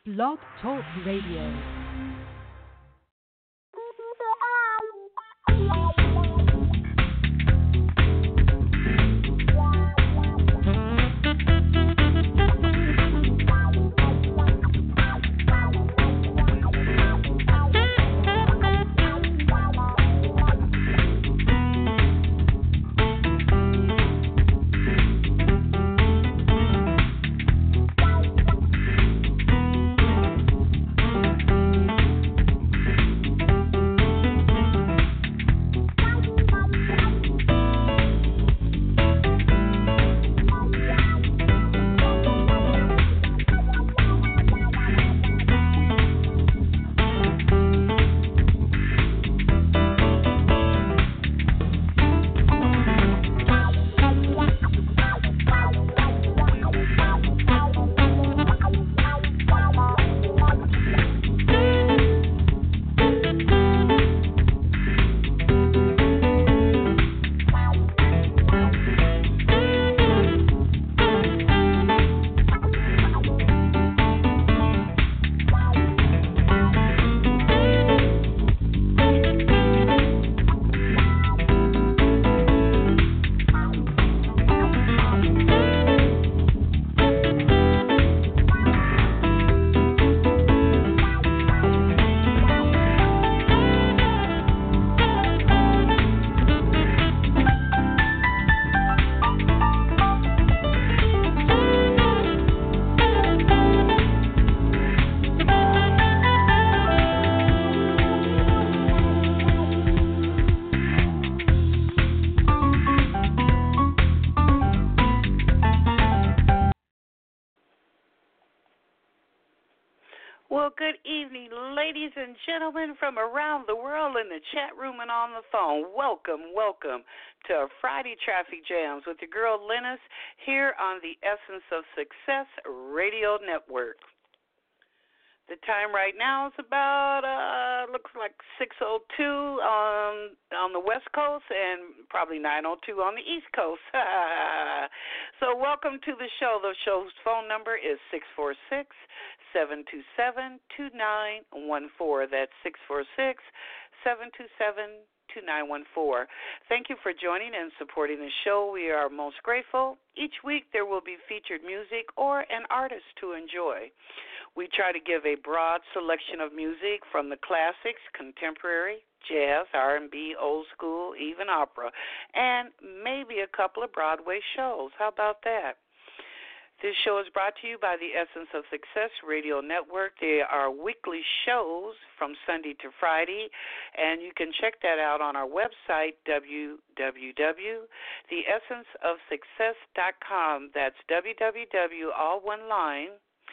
Blog Talk Radio. Well, good evening, ladies and gentlemen from around the world in the chat room and on the phone. Welcome, welcome to Friday Traffic Jams with your girl Linus here on the Essence of Success Radio Network. The time right now is about, looks like 6:02 on the West Coast and probably 9:02 on the East Coast. So welcome to the show. The show's phone number is 646-727-2914. That's 646-727-2914. Thank you for joining and supporting the show. We are most grateful. Each week there will be featured music or an artist to enjoy. We try to give a broad selection of music from the classics, contemporary, jazz, R&B, old school, even opera, and maybe a couple of Broadway shows. How about that? This show is brought to you by the Essence of Success Radio Network. They are weekly shows from Sunday to Friday, and you can check that out on our website, www.theessenceofsuccess.com. That's www, all one line,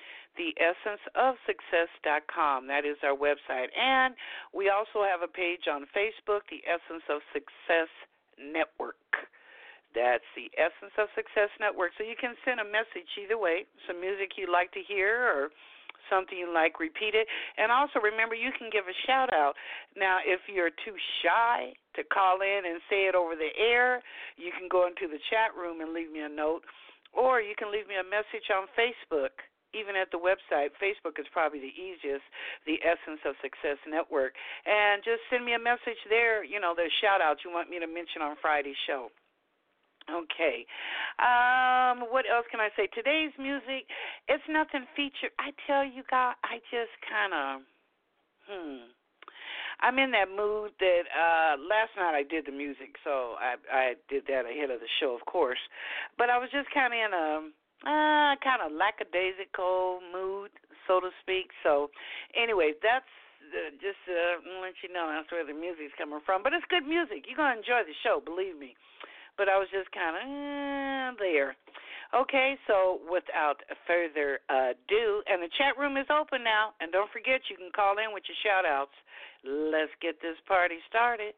theessenceofsuccess.com. That is our website. And we also have a page on Facebook, the Essence of Success Network. That's the Essence of Success Network. So you can send a message either way, some music you'd like to hear or something you like repeated. And also remember, you can give a shout-out. Now, if you're too shy to call in and say it over the air, you can go into the chat room and leave me a note, or you can leave me a message on Facebook. Even at the website, Facebook is probably the easiest, the Essence of Success Network. And just send me a message there, there's shout-outs you want me to mention on Friday's show. Okay. What else can I say? Today's music, it's nothing featured. I tell you, God, I just kind of, I'm in that mood that last night I did the music, so I did that ahead of the show, of course. But I was just kind of in a kind of lackadaisical mood, so to speak. So, anyway, that's just to let you know that's where the music's coming from. But it's good music. You're going to enjoy the show, believe me. But I was just kind of there. Okay, so without further ado, and the chat room is open now. And don't forget, you can call in with your shout-outs. Let's get this party started.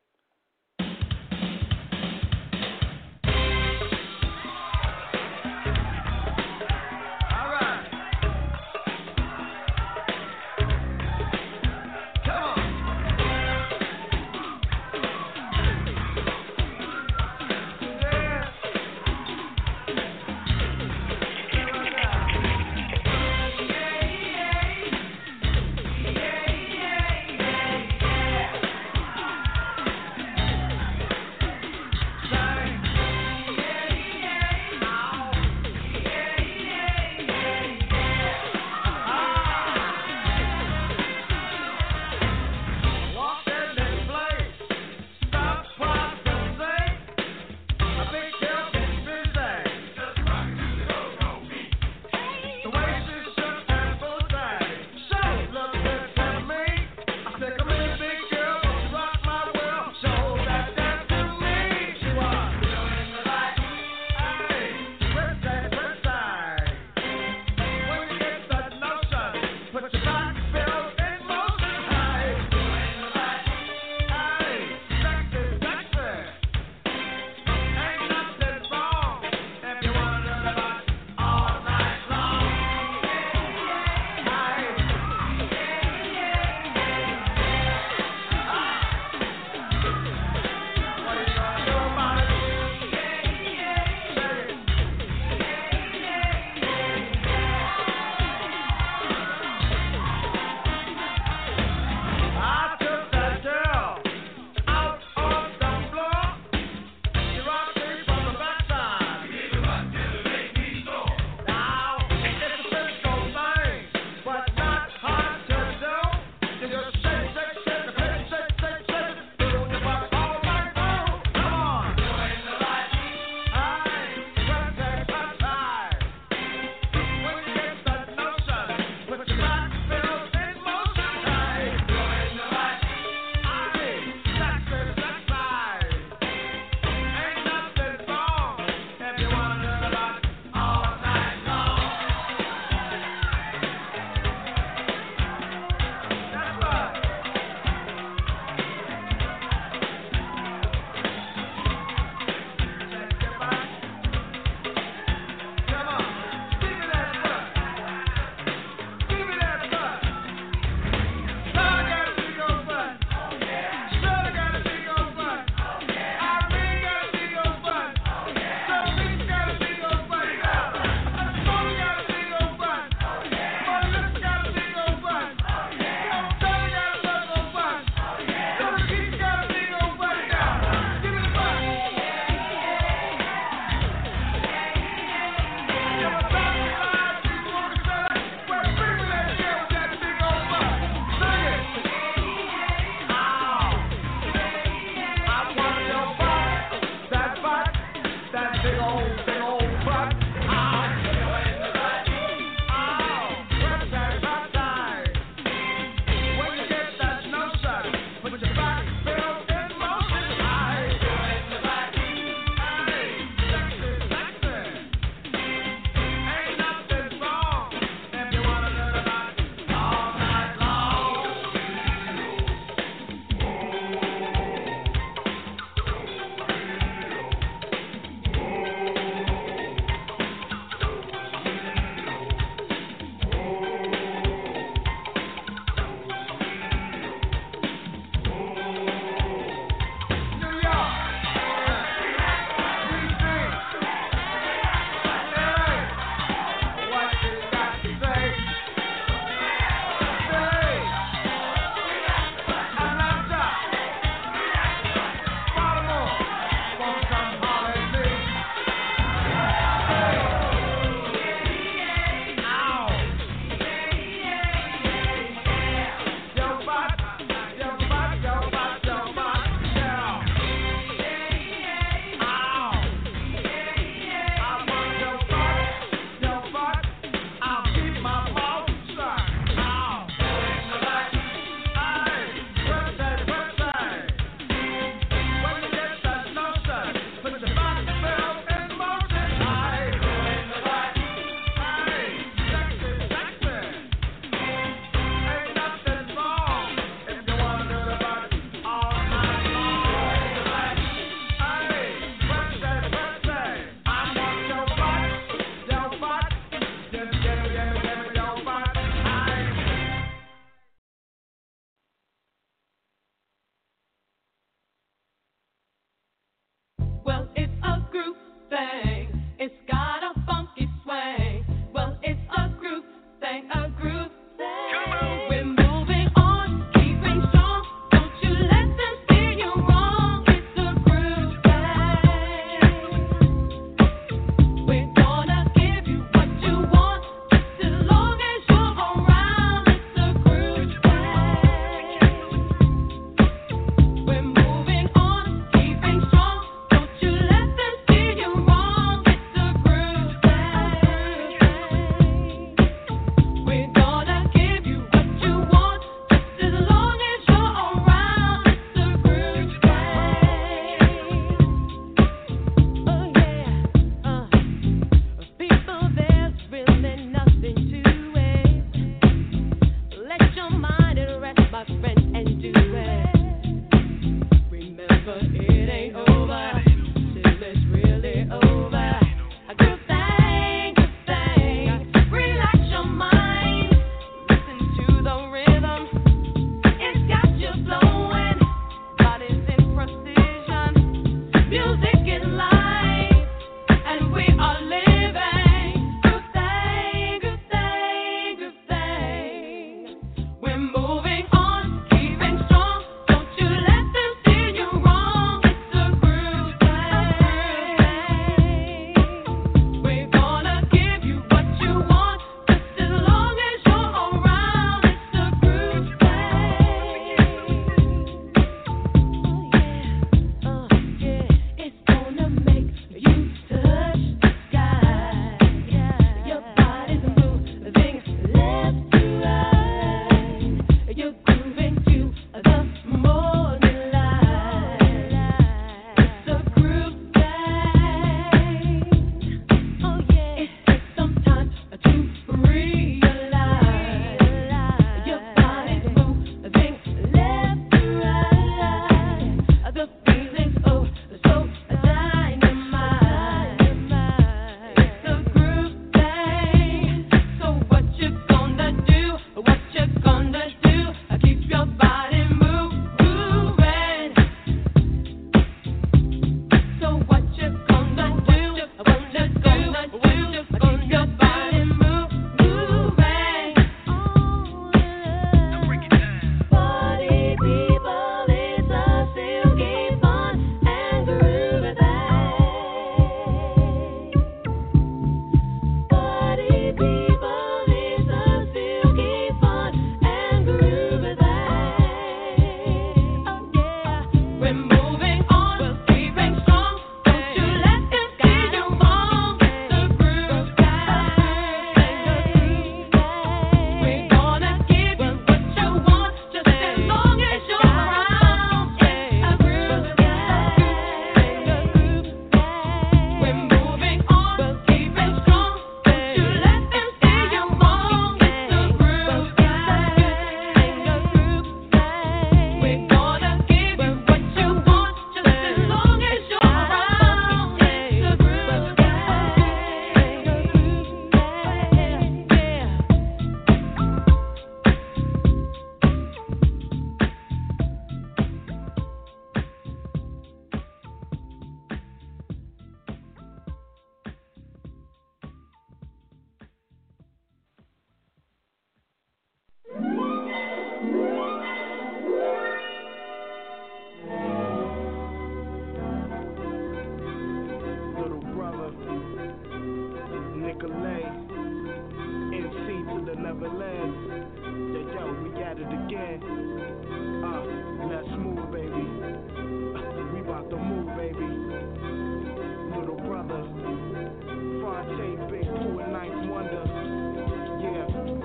Yo, we at it again. Let's move, baby. We about to move, baby. Little brother, Fonte, Big Pooh, and Ninth Wonder. Yeah.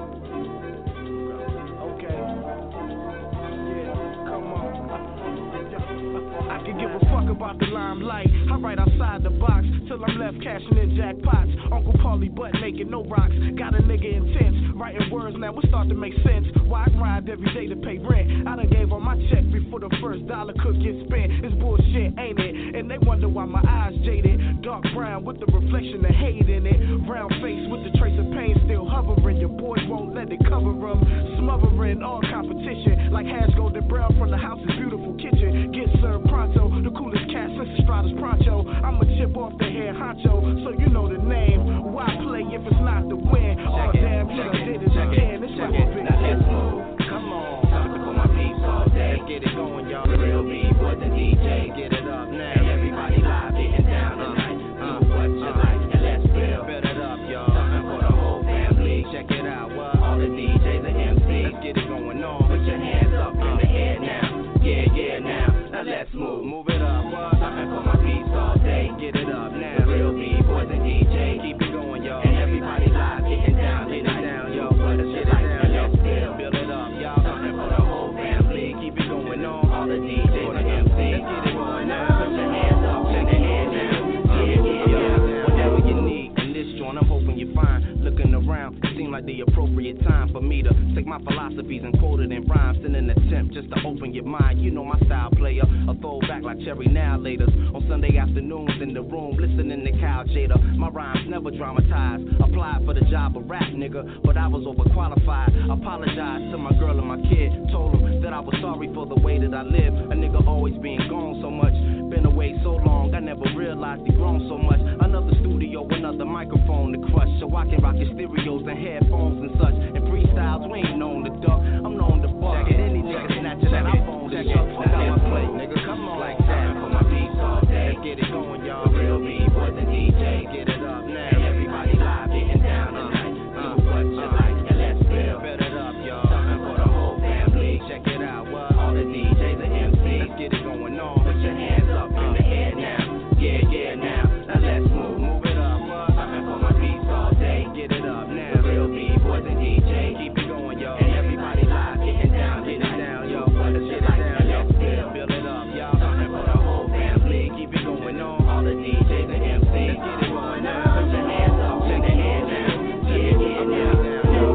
Okay. Yeah, come on. I can give a fuck about the limelight. I write outside the box till I'm left cashing in jackpots. Uncle Paulie butt naked, no rocks. Got a nigga intense, writing words now it start to make sense. Why I grind every day to pay rent? I done gave all my check before the first dollar could get spent. It's bullshit, ain't it? And they wonder why my eyes jaded. Dark brown with the reflection of hate in it. Round face with the trace of pain still hovering. Your boys won't let it cover them. Smothering all competition like hash golden brown from the house's beautiful kitchen. Get served pronto, the coolest cat since Estrada's Pronto. I'm a chip off the head honcho, so you know the name. Why play if it's not the win? Oh damn, he done did it again. It's like a big now let's move. Come on, time to put my beats all day. Let's get it going, y'all. The real B-boys and DJ. Get it up now. And everybody live, getting down tonight. Do what you like and let's build it up, y'all. Something for the whole family. Check it out, what? All the DJs and MCs. Let's get it going on. Put your hands up in the air now. Yeah, now. Now let's move it up, what? Something for my beats all day. Get it up now. The real B-boys and DJ. Keep it going, y'all. And everybody live, getting down, yo. What is it like? And let's build it up, y'all. Something for the whole family. Keep it going on. All the DJs and MCs. Let's get it going now. Put your hands up in the air now. Yeah. Whatever you need in this joint, I'm hoping you find. Looking around, it seemed like the appropriate time for me to take my philosophies and quote it in rhymes in an attempt just to open your mind. You know my style, player. A throwback like Cherry Now Laters. On Sunday afternoons in the room, listening to Kyle Jada. My rhymes never dramatized. Applied for the job of rap, nigga, but I was overqualified. Apologized to my girl and my kid. Told them that I was sorry for the way that I live. A nigga always being gone so much. Been away so long, I never realized he grown so much. Another studio, another microphone to crush, so I can rock your stereos and headphones and such. And freestyles, we ain't known to duck. I'm known to buck. Get any nigga snatching that iPhone to chuck. I got my plate, nigga, come on like that. For my beats all day. Let's get it going, y'all. Real B-boys and DJ. Get it up now. And everybody live, getting down tonight. Do what you like and let's build it up, y'all. Something for the whole family. Check it out, what? All the DJs and MCs. Let's get it going on. Put your hands up in the air now. Yeah, now. Now let's move it up, what? Something for my beats all day. Get it up now. Real B-boys and DJ. Keep it going, y'all. And everybody live, getting down, yo. What is it like? And let's build it up, y'all. Something for the whole family. Keep it going on. All the DJs and MCs. Get it going now. Put your hands up in the air now. Yeah, now.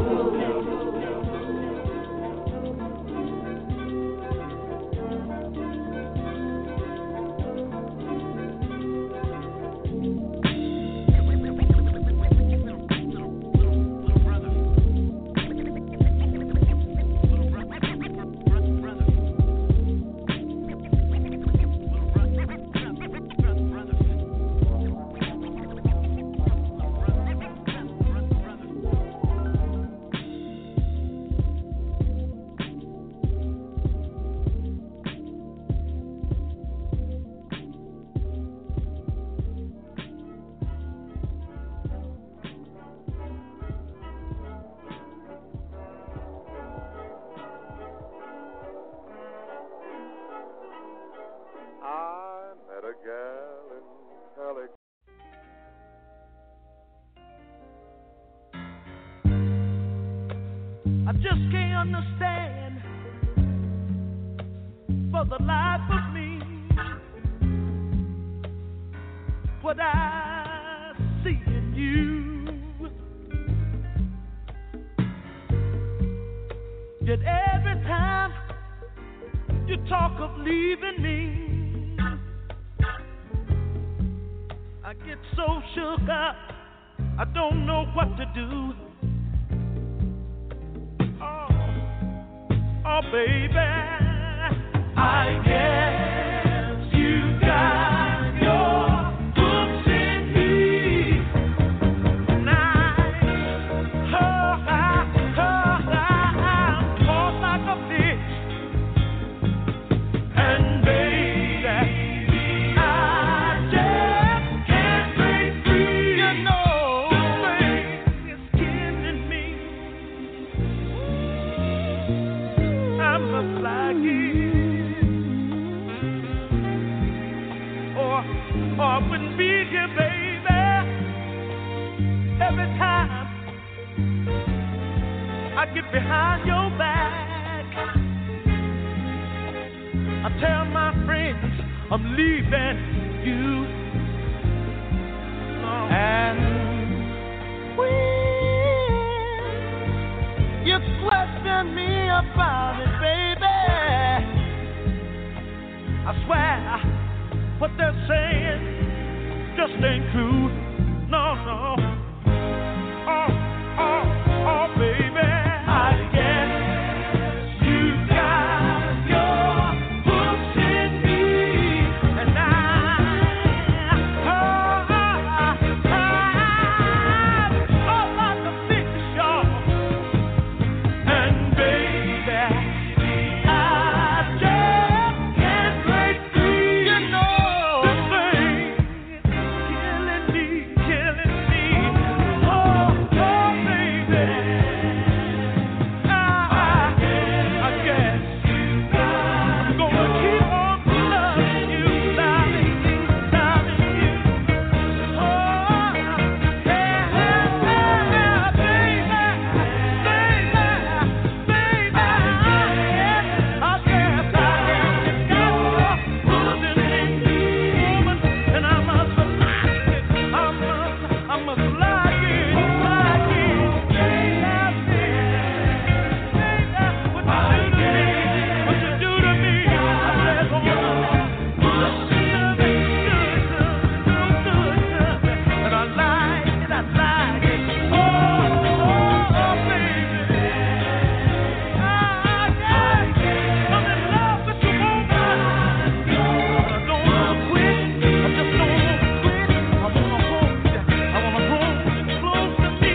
I just can't understand for the life of me what I see in you. Yet every time you talk of leaving me, I get so shook up, I don't know what to do. Oh, baby, I guess you got your hooks in me. And I'm caught like a fish. And baby, I just can't break free. You know, baby, it's killing me. I get behind your back. I tell my friends I'm leaving you. And when you question me about it, baby, I swear what they're saying just ain't true. No, no. Oh, baby, I guess you got your hooks in me, and I'm like a fish shore, and baby, I just can't break free. You know, this thing killing me. Oh, baby. I guess I'm gonna keep on loving you, loving you. Oh, yeah, baby, I guess pushing in me, woman, and I must like it. I must like it. What you do to me, I said, oh, and I like it. Oh, baby, I'm in love with you, woman. I don't wanna quit. I just don't wanna quit. I wanna hold close to me.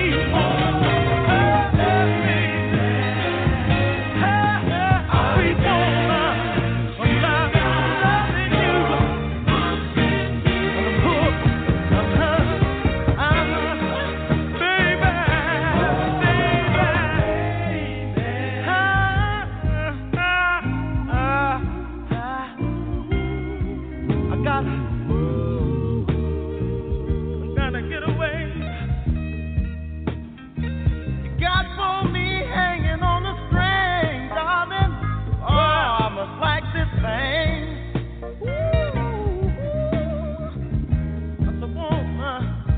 I gotta get away. You got for me hanging on the string, darling. Oh, I must like this thing. That's a woman.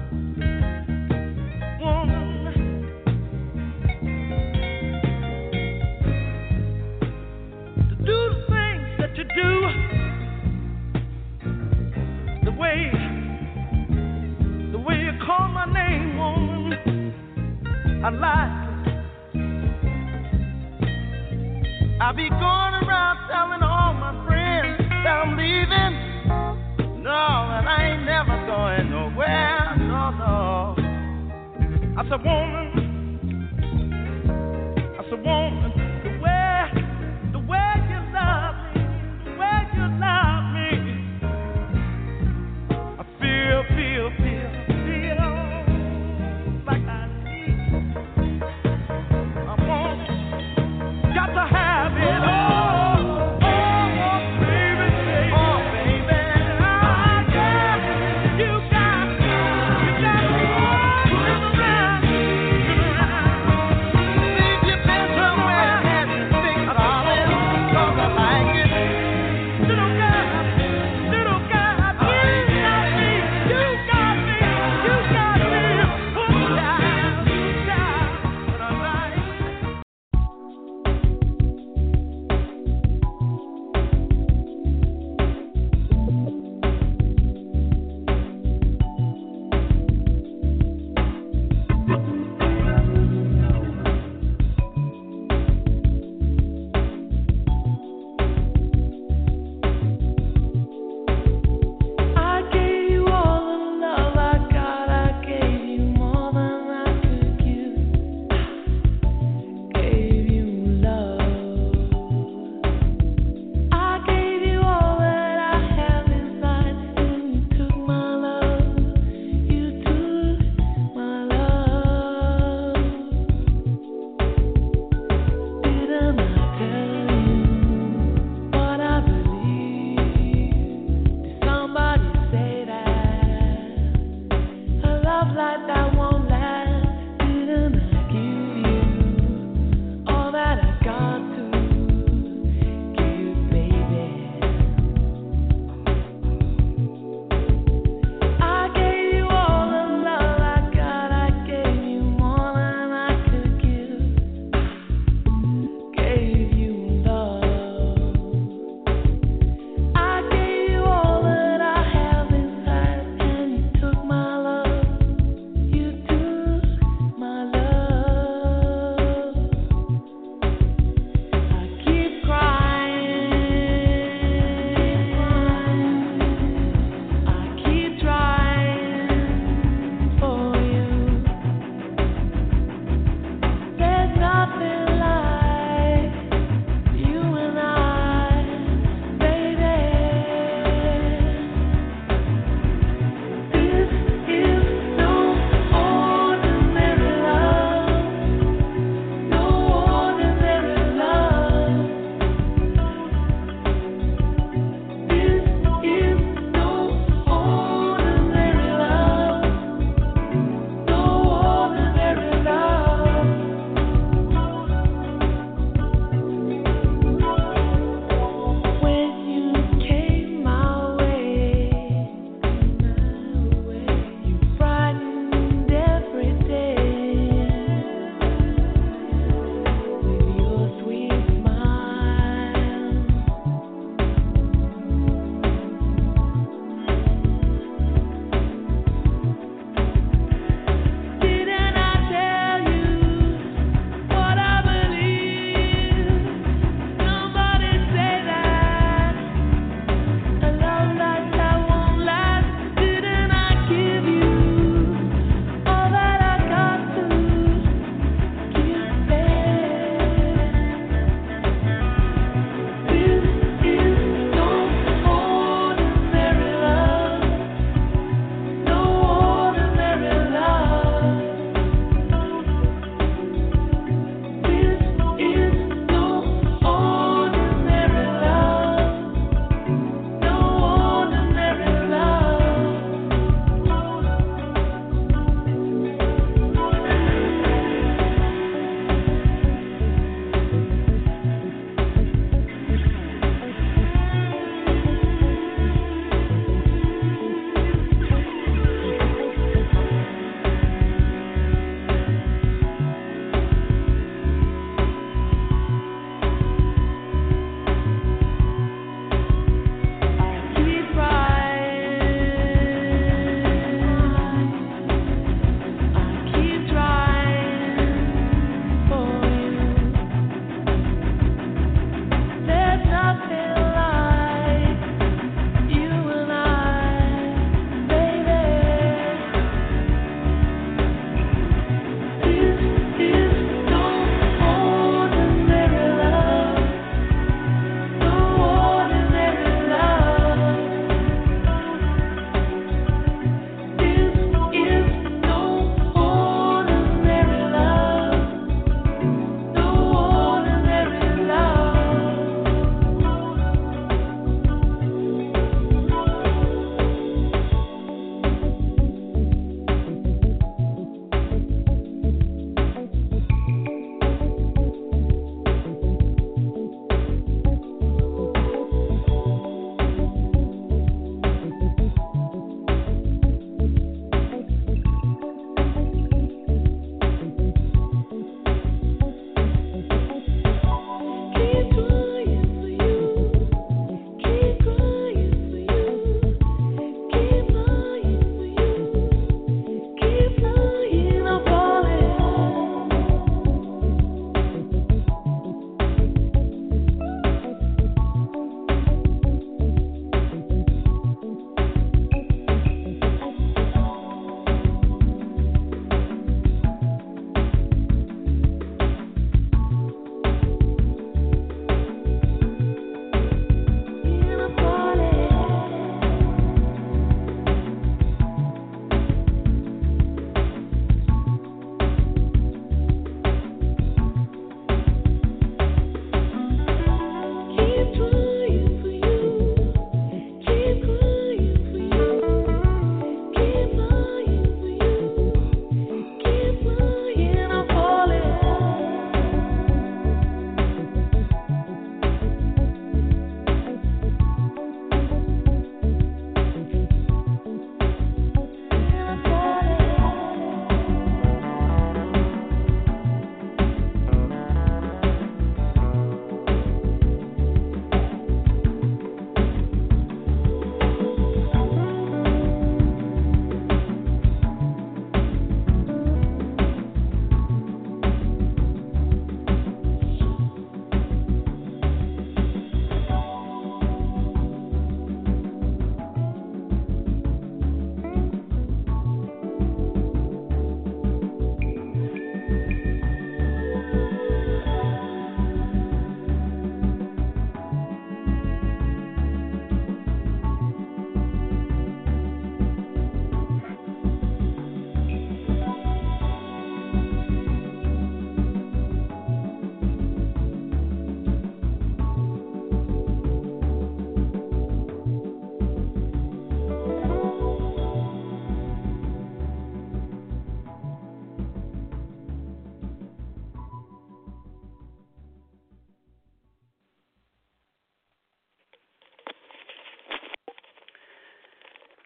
To do the things that you do, the way you call my name, woman, I like it. I be going around telling all my friends that I'm leaving. No, and I ain't never going nowhere. No. I said, woman, the way you love me, I feel like I need. I want it, got to have it all. Oh, baby, you got me all around. Baby, you've been so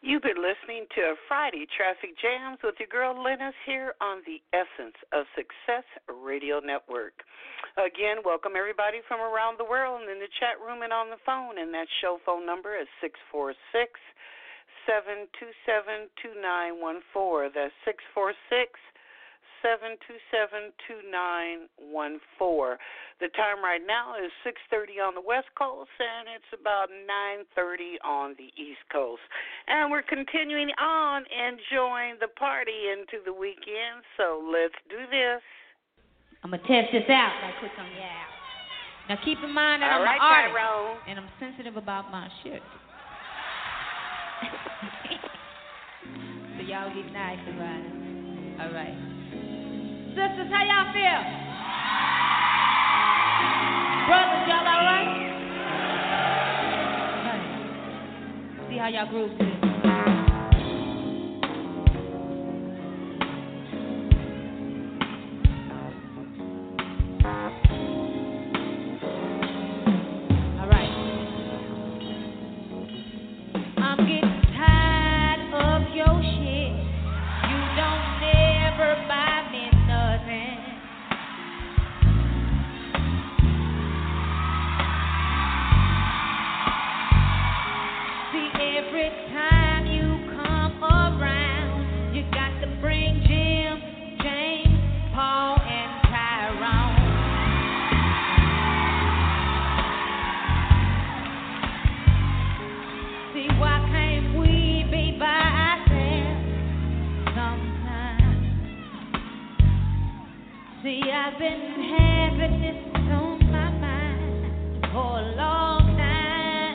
You've been listening to Friday Traffic Jams with your girl Lennis here on the Essence of Success Radio Network. Again, welcome everybody from around the world and in the chat room and on the phone. And that show phone number is 646-727-2914. That's 646-727-2914. The time right now is 6:30 on the West Coast, and it's about 9:30 on the East Coast. And we're continuing on enjoying the party into the weekend, so let's do this. I'm going to test this out right quick on you out. Now keep in mind that I'm an artist, and I'm sensitive about my shit. So y'all get nice about it. All right. Sisters, how y'all feel? Brothers, y'all all right? Right. See how y'all groove to this. All right. I'm getting tired of your shit. You don't never buy me nothing. See, every time you come around, you got to bring Jim, James, Paul, and Tyrone. See, why can't we be by ourselves sometimes? See, I've been having this on my mind for a long time.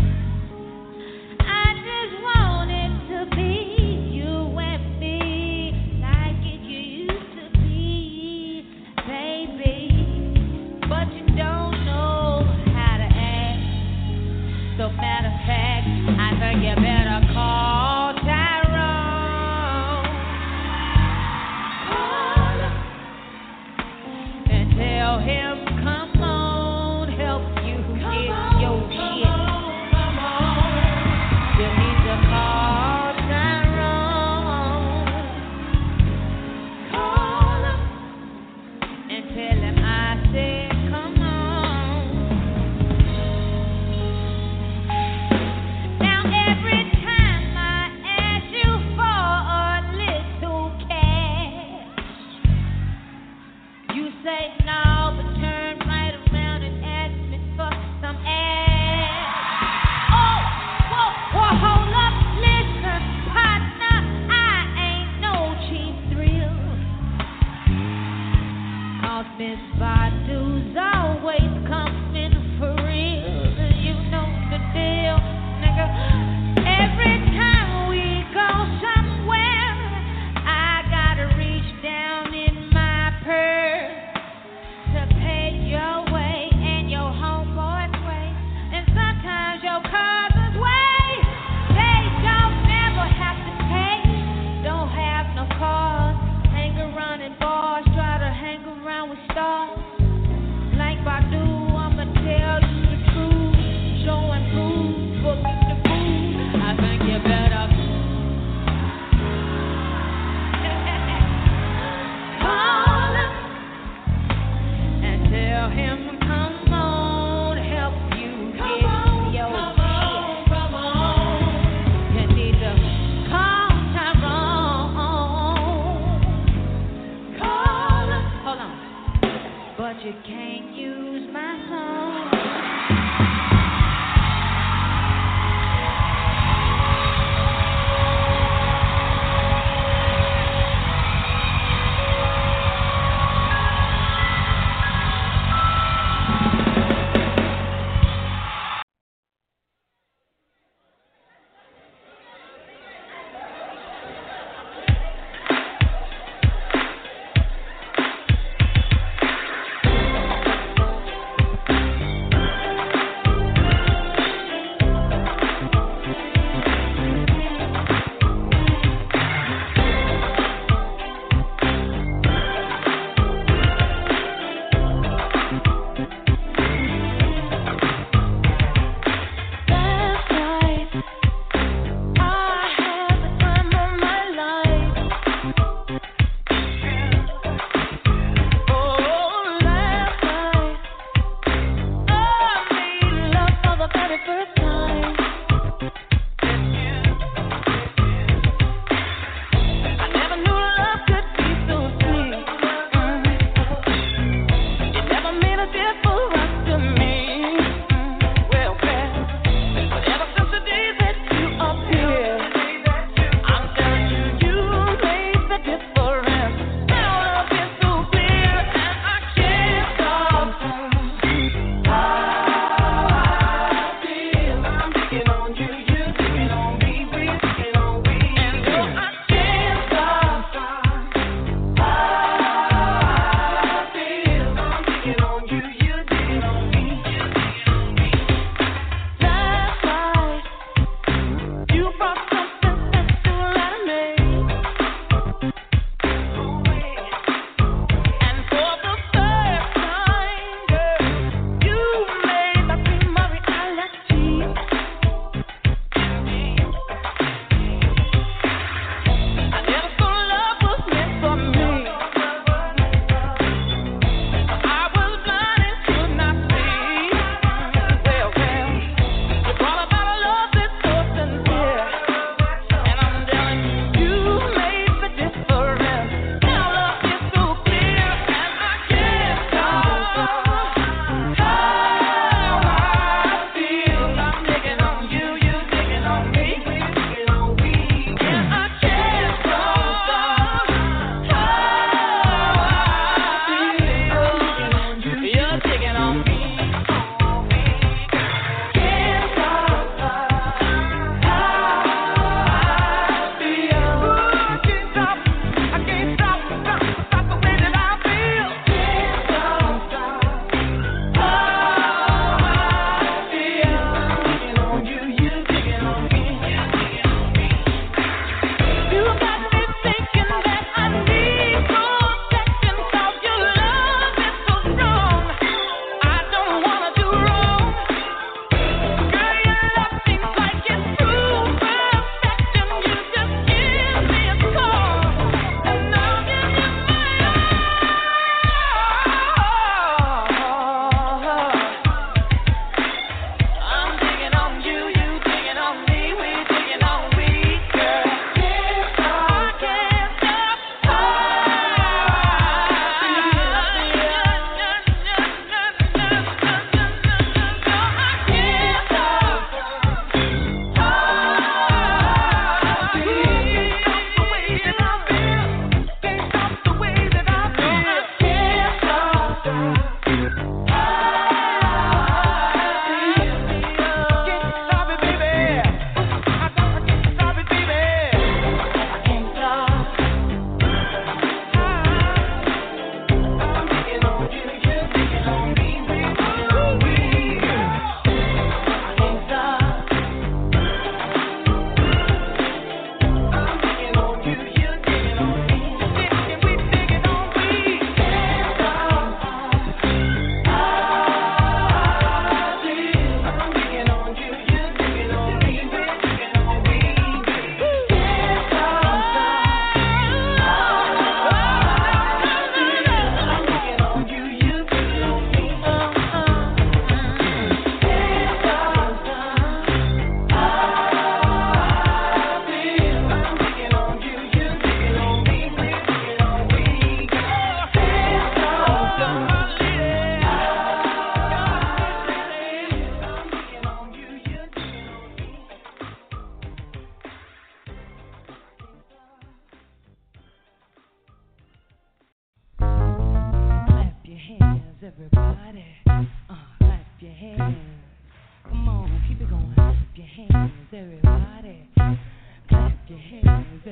I just want it to be you and me like it used to be, baby. But you don't know how to act. So matter of fact, I think you better call Tyrone. Call him and tell him, come on, help you get your shit. You need to call Tyrone. Call him and tell him I said, come on. Now every time I ask you for a little cash, you say no, but turn right around and ask me for some ass. Oh, whoa, hold up, listen, partner, I ain't no cheap thrill. 'Cause Miss Badu's always coming for real. You know the deal, nigga. Every time we go somewhere, I gotta reach down in my purse to pay your way and your homeboy's way, and sometimes your cousin's way. They don't never have to pay, don't have no cars, hang around in bars, try to hang around with stars. Like Badu, I'ma tell you the truth, show and prove, forget the food. I think you better call him and tell him, come on, help you get your shit. You need to call Tyrone. Call him. Hold on. But you can't use my song.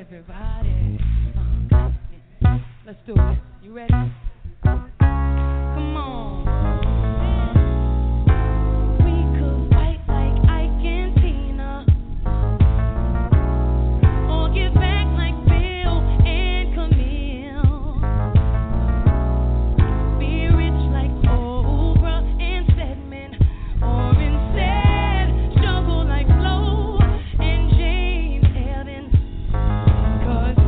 everybody. Let's do it. You ready? Come on. We could fight like Ike and Tina, or give back like Bill and Camille. Be rich like Oprah and Stedman, or instead struggle like Flo and James Evans. 'Cause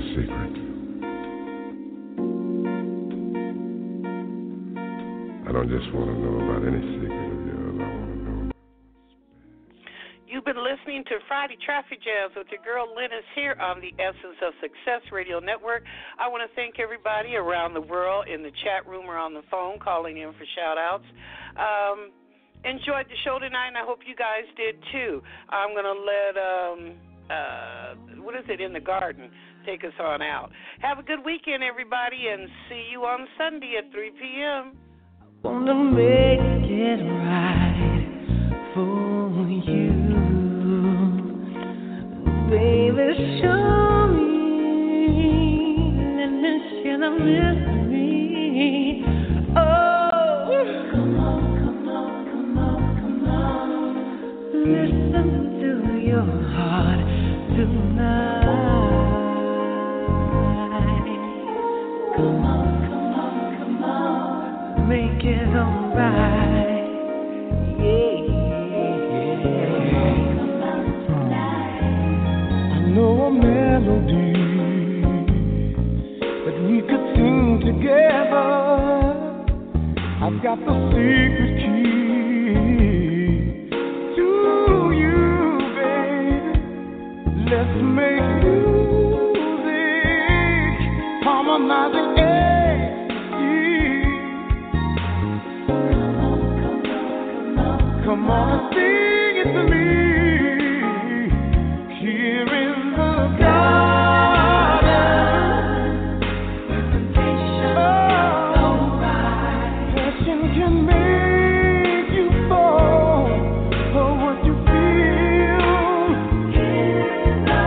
a secret. I don't just want to know about any secret of yours. I want to know. You've been listening to Friday Traffic Jams with your girl Linus here on the Essence of Success Radio Network. I want to thank everybody around the world in the chat room or on the phone calling in for shout-outs. Enjoyed the show tonight, and I hope you guys did too. I'm going to let, In the Garden take us on out. Have a good weekend, everybody, and see you on Sunday at 3 p.m. Wanna make it right for you, baby. Show me that this shit I'm missing. Oh, come on, listen to your heart tonight. Come on. Make it alright, I know a melody that we could sing together. I've got the secret key to you, baby. Let's make music, harmonizing. Come on and sing it to me. Here in the garden, passion can make you fall for what you feel. Here in the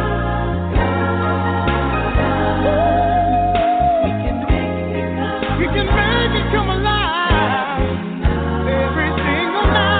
garden, we can make it come alive. Every single night.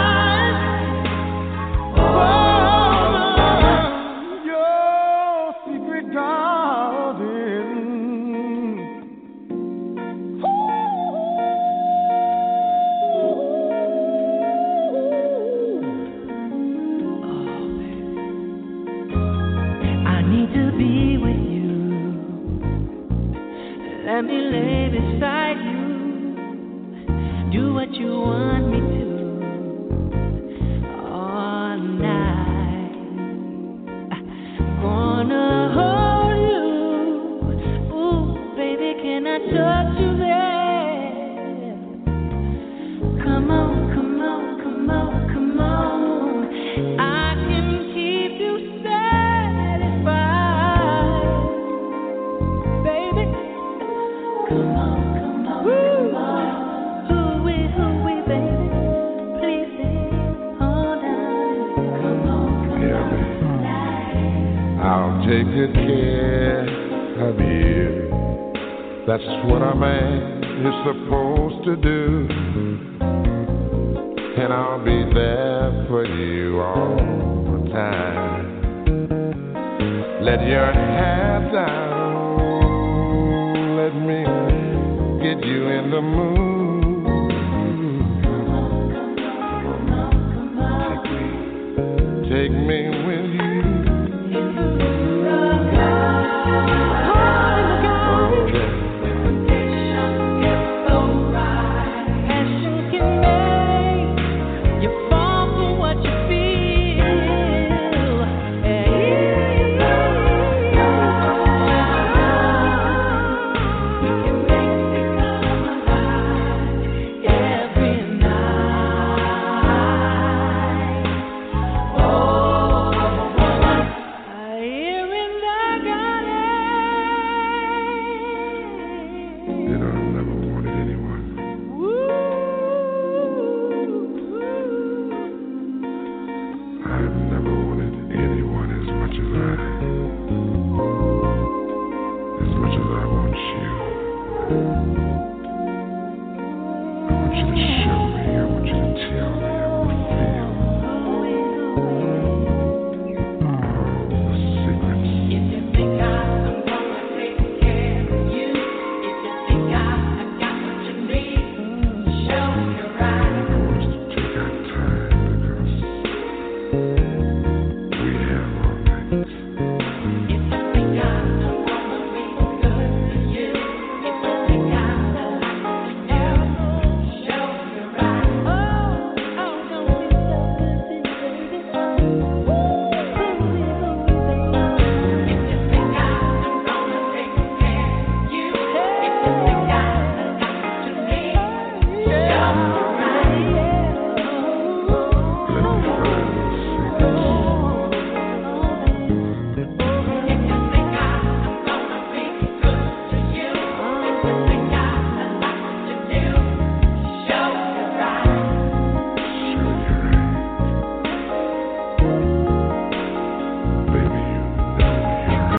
Let me lay beside you. Do what you want me to all night. Gonna hold you. Ooh, baby, can I touch you there? Come on. I can keep you satisfied, baby. Come on. Hooey, baby. Please hold on. Come on. Yeah, baby. I'll take good care of you. That's what a man is supposed to do. And I'll be there for you all the time. Let your hair down. Let me get you in the mood. Take me with you. I want you to show me, I want you to tell me.